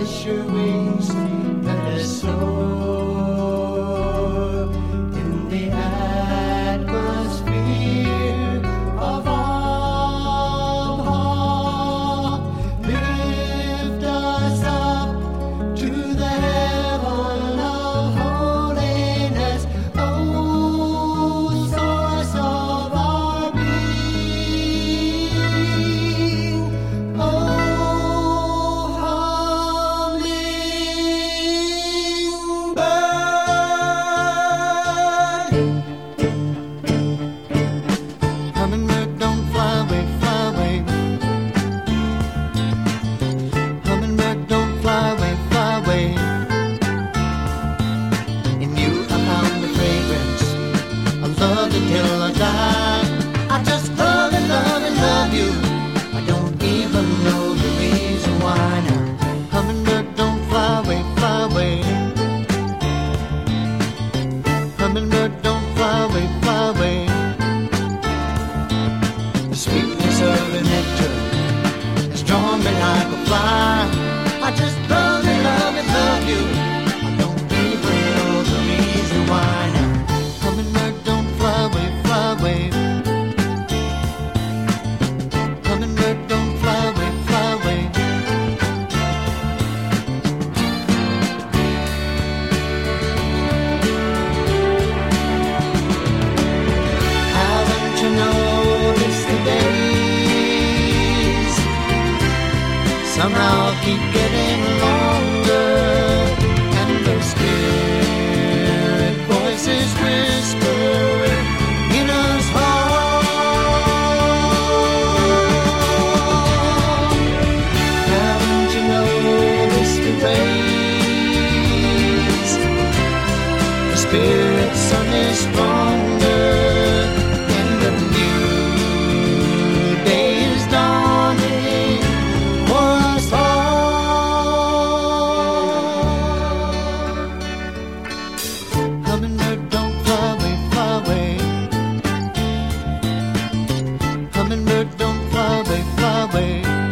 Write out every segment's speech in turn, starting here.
stretch your wings, let us soar in the atmosphere of awe. Lift us up to the heaven of holiness, oh, source of our being, oh, hummingbird, don't fly away, fly away. Hummingbird, don't fly away, fly away. In you I found the fragrance of love until I die. I just love and love and love you. I don't even know the reason why now. Hummingbird, don't fly away, fly away. Hummingbird, don't fly away, fly away. The sweetness of the nectar has drawn me like a fly. I just love and love and love you. I don't even know the reason why now. Hummingbird, don't fly away, fly away. Hummingbird, don't fly away, fly away. Haven't you noticed the days somehow keep getting longer, and the spirit voices whispering in us heart? Haven't you noticed the rays? The spirit sun is stronger, and the new day is dawning for us all. Hummingbird, don't fly away, fly away. Hummingbird, don't fly away, fly away.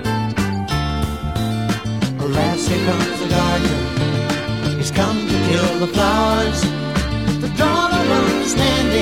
Alas, here comes the gardener. He's come to kill the flowers. The drama runs stand